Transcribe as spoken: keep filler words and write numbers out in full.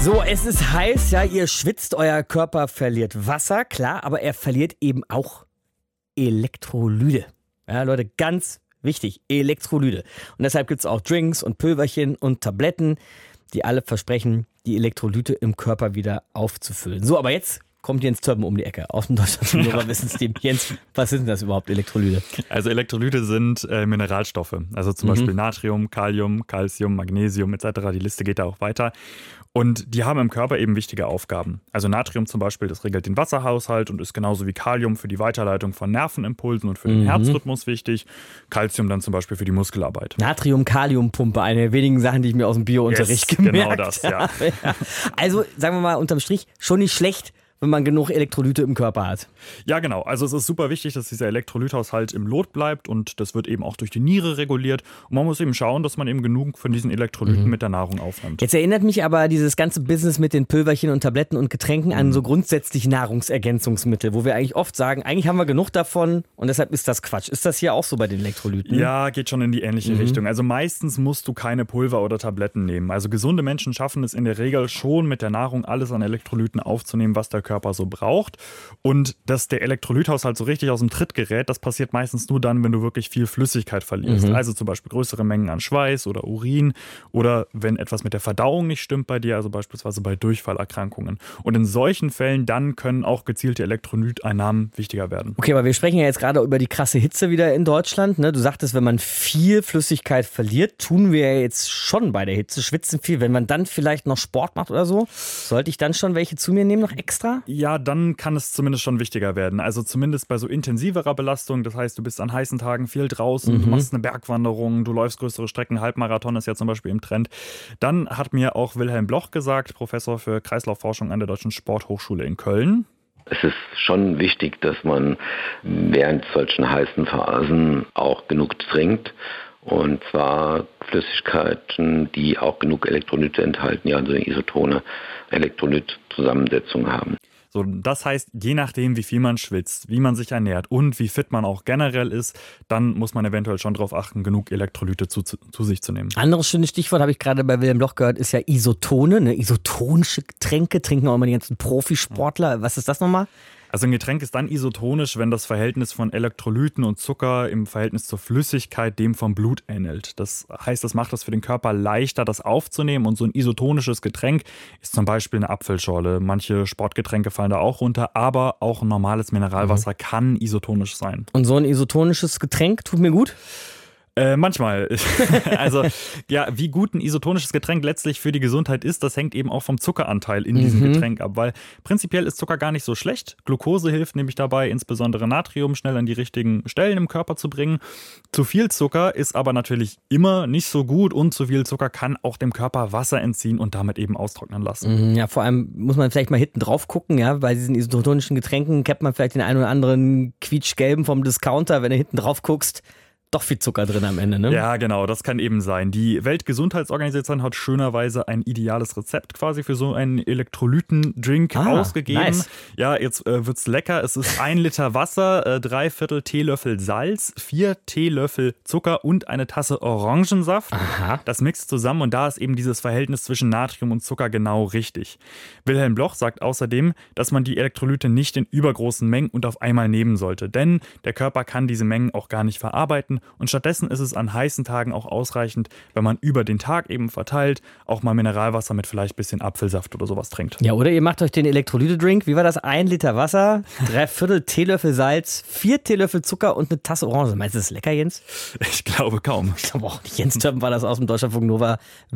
So, es ist heiß, ja, ihr schwitzt, euer Körper verliert Wasser, klar, aber er verliert eben auch Elektrolyte. Ja, Leute, ganz wichtig, Elektrolyte. Und deshalb gibt es auch Drinks und Pülverchen und Tabletten, die alle versprechen, die Elektrolyte im Körper wieder aufzufüllen. So, aber jetzt kommt Jens Töppen um die Ecke aus dem Deutschland Wissensteam. Jens, was sind denn das überhaupt, Elektrolyte? Also Elektrolyte sind äh, Mineralstoffe, also zum mhm. Beispiel Natrium, Kalium, Calcium, Magnesium et cetera. Die Liste geht da auch weiter. Und die haben im Körper eben wichtige Aufgaben. Also Natrium zum Beispiel, das regelt den Wasserhaushalt und ist genauso wie Kalium für die Weiterleitung von Nervenimpulsen und für den mhm. Herzrhythmus wichtig. Calcium dann zum Beispiel für die Muskelarbeit. Natrium-Kalium-Pumpe, eine der wenigen Sachen, die ich mir aus dem Bio-Unterricht yes, gemerkt genau das, ja. habe. Also sagen wir mal unterm Strich, schon nicht schlecht, wenn man genug Elektrolyte im Körper hat. Ja, genau. Also es ist super wichtig, dass dieser Elektrolythaushalt im Lot bleibt und das wird eben auch durch die Niere reguliert. Und man muss eben schauen, dass man eben genug von diesen Elektrolyten mhm. mit der Nahrung aufnimmt. Jetzt erinnert mich aber dieses ganze Business mit den Pülverchen und Tabletten und Getränken mhm. an so grundsätzlich Nahrungsergänzungsmittel, wo wir eigentlich oft sagen, eigentlich haben wir genug davon und deshalb ist das Quatsch. Ist das hier auch so bei den Elektrolyten? Ja, geht schon in die ähnliche mhm. Richtung. Also meistens musst du keine Pulver oder Tabletten nehmen. Also gesunde Menschen schaffen es in der Regel schon mit der Nahrung alles an Elektrolyten aufzunehmen, was der Körper so braucht. Und dass der Elektrolythaushalt so richtig aus dem Tritt gerät, das passiert meistens nur dann, wenn du wirklich viel Flüssigkeit verlierst. Mhm. Also zum Beispiel größere Mengen an Schweiß oder Urin oder wenn etwas mit der Verdauung nicht stimmt bei dir, also beispielsweise bei Durchfallerkrankungen. Und in solchen Fällen dann können auch gezielte Elektrolyteinnahmen wichtiger werden. Okay, aber wir sprechen ja jetzt gerade über die krasse Hitze wieder in Deutschland. Ne? Du sagtest, wenn man viel Flüssigkeit verliert, tun wir ja jetzt schon bei der Hitze, schwitzen viel. Wenn man dann vielleicht noch Sport macht oder so, sollte ich dann schon welche zu mir nehmen, noch extra? Ja, dann kann es zumindest schon wichtiger werden. Also zumindest bei so intensiverer Belastung. Das heißt, du bist an heißen Tagen viel draußen, mhm. du machst eine Bergwanderung, du läufst größere Strecken, Halbmarathon ist ja zum Beispiel im Trend. Dann hat mir auch Wilhelm Bloch gesagt, Professor für Kreislaufforschung an der Deutschen Sporthochschule in Köln. Es ist schon wichtig, dass man während solchen heißen Phasen auch genug trinkt. Und zwar Flüssigkeiten, die auch genug Elektrolyte enthalten, ja, also eine isotone Elektrolytzusammensetzung haben. So, das heißt, je nachdem, wie viel man schwitzt, wie man sich ernährt und wie fit man auch generell ist, dann muss man eventuell schon darauf achten, genug Elektrolyte zu, zu, zu sich zu nehmen. Anderes schönes Stichwort, habe ich gerade bei Wilhelm Bloch gehört, ist ja Isotone. Ne? Isotonische Getränke trinken auch immer die ganzen Profisportler. Was ist das nochmal? Also ein Getränk ist dann isotonisch, wenn das Verhältnis von Elektrolyten und Zucker im Verhältnis zur Flüssigkeit dem vom Blut ähnelt. Das heißt, das macht es für den Körper leichter, das aufzunehmen. Und so ein isotonisches Getränk ist zum Beispiel eine Apfelschorle. Manche Sportgetränke fallen da auch runter, aber auch ein normales Mineralwasser mhm. kann isotonisch sein. Und so ein isotonisches Getränk tut mir gut? Äh, manchmal. Also ja, wie gut ein isotonisches Getränk letztlich für die Gesundheit ist, das hängt eben auch vom Zuckeranteil in diesem mhm. Getränk ab, weil prinzipiell ist Zucker gar nicht so schlecht. Glucose hilft nämlich dabei, insbesondere Natrium schnell an die richtigen Stellen im Körper zu bringen. Zu viel Zucker ist aber natürlich immer nicht so gut und zu viel Zucker kann auch dem Körper Wasser entziehen und damit eben austrocknen lassen. Ja, vor allem muss man vielleicht mal hinten drauf gucken, ja, bei diesen isotonischen Getränken kennt man vielleicht den einen oder anderen quietschgelben vom Discounter, wenn du hinten drauf guckst. Doch viel Zucker drin am Ende, ne? Ja, genau, das kann eben sein. Die Weltgesundheitsorganisation hat schönerweise ein ideales Rezept quasi für so einen Elektrolytendrink ah, ausgegeben. Nice. Ja, jetzt äh, wird's lecker. Es ist ein Liter Wasser, äh, drei Viertel Teelöffel Salz, vier Teelöffel Zucker und eine Tasse Orangensaft. Aha. Das mixt zusammen und da ist eben dieses Verhältnis zwischen Natrium und Zucker genau richtig. Wilhelm Bloch sagt außerdem, dass man die Elektrolyte nicht in übergroßen Mengen und auf einmal nehmen sollte, denn der Körper kann diese Mengen auch gar nicht verarbeiten. Und stattdessen ist es an heißen Tagen auch ausreichend, wenn man über den Tag eben verteilt, auch mal Mineralwasser mit vielleicht ein bisschen Apfelsaft oder sowas trinkt. Ja, oder ihr macht euch den Elektrolyte-Drink. Wie war das? Ein Liter Wasser, drei Viertel Teelöffel Salz, vier Teelöffel Zucker und eine Tasse Orange. Meinst du, das ist lecker, Jens? Ich glaube kaum. Ich glaube auch nicht. Jens Töppen war das aus dem Deutschlandfunk Nova.